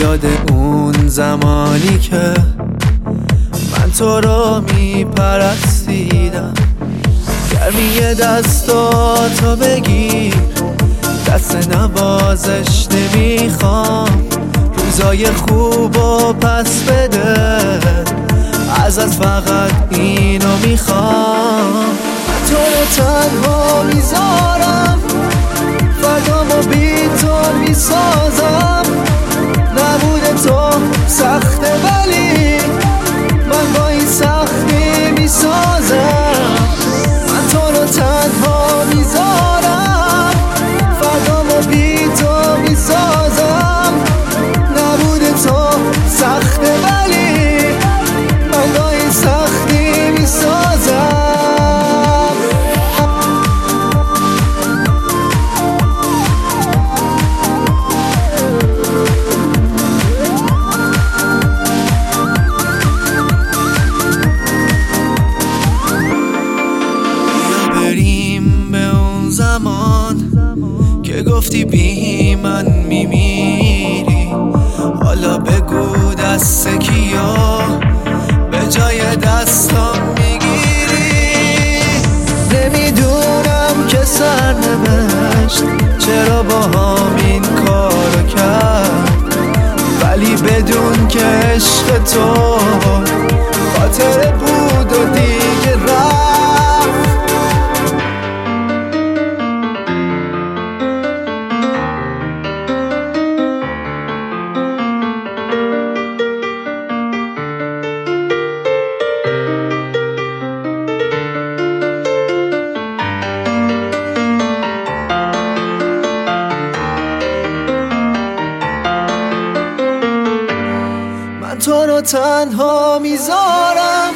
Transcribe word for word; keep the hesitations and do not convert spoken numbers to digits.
یاد اون زمانی که من تو رو میپرستیدم. گرمی دستاتو بگیر، دست نوازش نمیخوام. روزای خوب و پس بده، ازت فقط اینو میخوام. تو رو تنها میذارم، فردامو بی تو میسازم. نبود تو سخته ولی من با این سختی میسازم. من تو رو تنها میذارم، فردامو بی تو میسازم. نبود تو سخته ولی من با این سختی میسازم. که گفتی بی من میمیری، حالا بگو دست کیا به جای دستم میگیری. نمیدونم که سرنوشت چرا با هم این کارو کرد، ولی بدون که عشق تو خاطره بود و دیگه رفت. تو رو تنها میذارم.